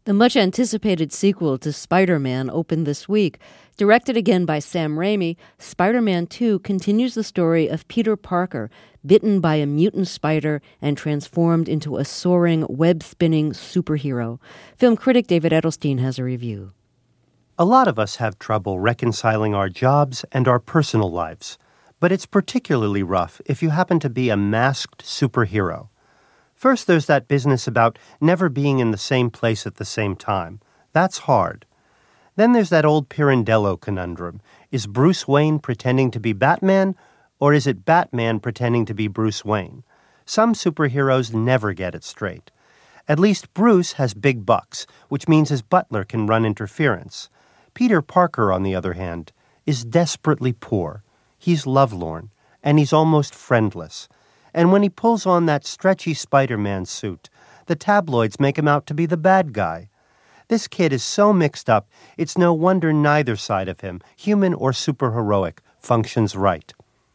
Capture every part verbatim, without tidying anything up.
The much-anticipated sequel to Spider-Man opened this week. Directed again by Sam Raimi, Spider-Man two continues the story of Peter Parker, bitten by a mutant spider and transformed into a soaring, web-spinning superhero. Film critic David Edelstein has a review. A lot of us have trouble reconciling our jobs and our personal lives, but it's particularly rough if you happen to be a masked superhero. First, there's that business about never being in the same place at the same time. That's hard. Then there's that old Pirandello conundrum. Is Bruce Wayne pretending to be Batman, or is it Batman pretending to be Bruce Wayne? Some superheroes never get it straight. At least Bruce has big bucks, which means his butler can run interference. Peter Parker, on the other hand, is desperately poor. He's lovelorn, and he's almost friendless. And when he pulls on that stretchy Spider-Man suit, the tabloids make him out to be the bad guy. This kid is so mixed up, it's no wonder neither side of him, human or superheroic, functions right.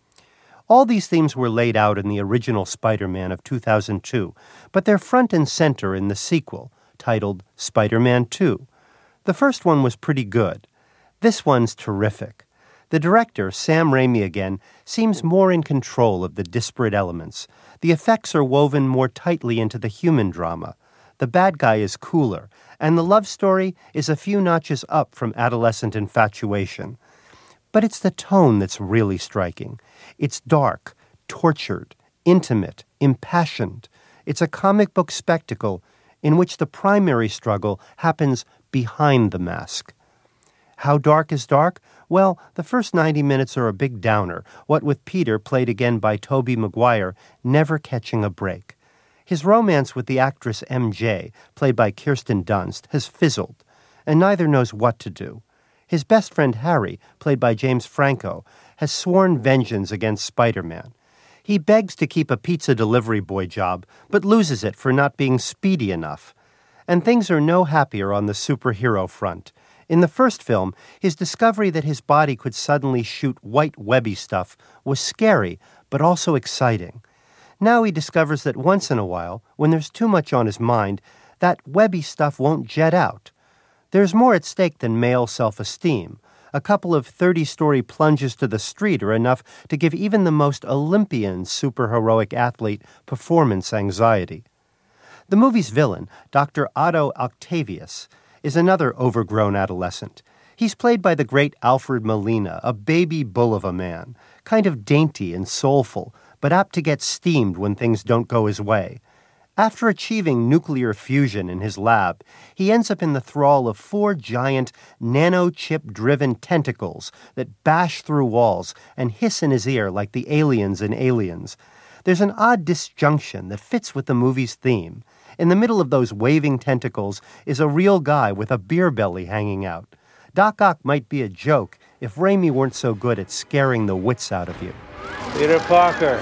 All these themes were laid out in the original Spider-Man of two thousand two, but they're front and center in the sequel, titled Spider-Man two. The first one was pretty good. This one's terrific. The director, Sam Raimi again, seems more in control of the disparate elements. The effects are woven more tightly into the human drama. The bad guy is cooler, and the love story is a few notches up from adolescent infatuation. But it's the tone that's really striking. It's dark, tortured, intimate, impassioned. It's a comic book spectacle in which the primary struggle happens behind the mask. How dark is dark? Well, the first ninety minutes are a big downer, what with Peter, played again by Tobey Maguire, never catching a break. His romance with the actress M J, played by Kirsten Dunst, has fizzled, and neither knows what to do. His best friend Harry, played by James Franco, has sworn vengeance against Spider-Man. He begs to keep a pizza delivery boy job, but loses it for not being speedy enough. And things are no happier on the superhero front. In the first film, his discovery that his body could suddenly shoot white webby stuff was scary, but also exciting. Now he discovers that once in a while, when there's too much on his mind, that webby stuff won't jet out. There's more at stake than male self-esteem. A couple of thirty-story plunges to the street are enough to give even the most Olympian superheroic athlete performance anxiety. The movie's villain, Doctor Otto Octavius, is another overgrown adolescent. He's played by the great Alfred Molina, a baby bull of a man, kind of dainty and soulful, but apt to get steamed when things don't go his way. After achieving nuclear fusion in his lab, he ends up in the thrall of four giant nanochip-driven tentacles that bash through walls and hiss in his ear like the aliens in Aliens. There's an odd disjunction that fits with the movie's theme. In the middle of those waving tentacles is a real guy with a beer belly hanging out. Doc Ock might be a joke if Raimi weren't so good at scaring the wits out of you. Peter Parker.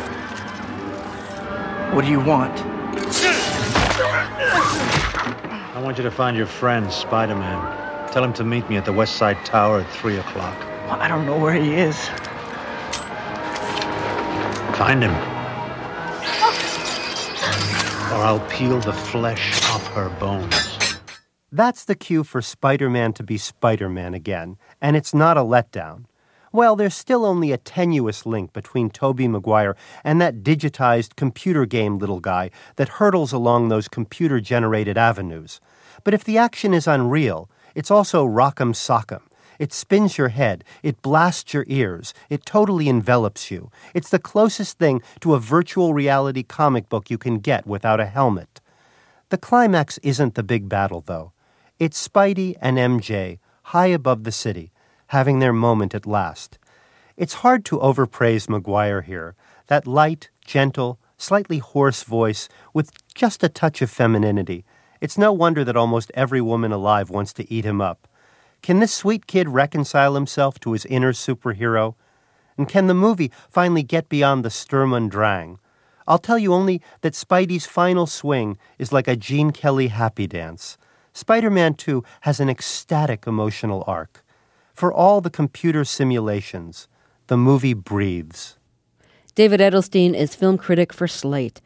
What do you want? I want you to find your friend, Spider-Man. Tell him to meet me at the West Side Tower at three o'clock. Well, I don't know where he is. Find him. Or I'll peel the flesh off her bones. That's the cue for Spider-Man to be Spider-Man again, and it's not a letdown. Well, there's still only a tenuous link between Tobey Maguire and that digitized computer game little guy that hurtles along those computer-generated avenues. But if the action is unreal, it's also rock'em sock'em. It spins your head, it blasts your ears, it totally envelops you. It's the closest thing to a virtual reality comic book you can get without a helmet. The climax isn't the big battle, though. It's Spidey and M J, high above the city, having their moment at last. It's hard to overpraise Maguire here. That light, gentle, slightly hoarse voice with just a touch of femininity. It's no wonder that almost every woman alive wants to eat him up. Can this sweet kid reconcile himself to his inner superhero? And can the movie finally get beyond the Sturm und Drang? I'll tell you only that Spidey's final swing is like a Gene Kelly happy dance. Spider-Man two has an ecstatic emotional arc. For all the computer simulations, the movie breathes. David Edelstein is film critic for Slate.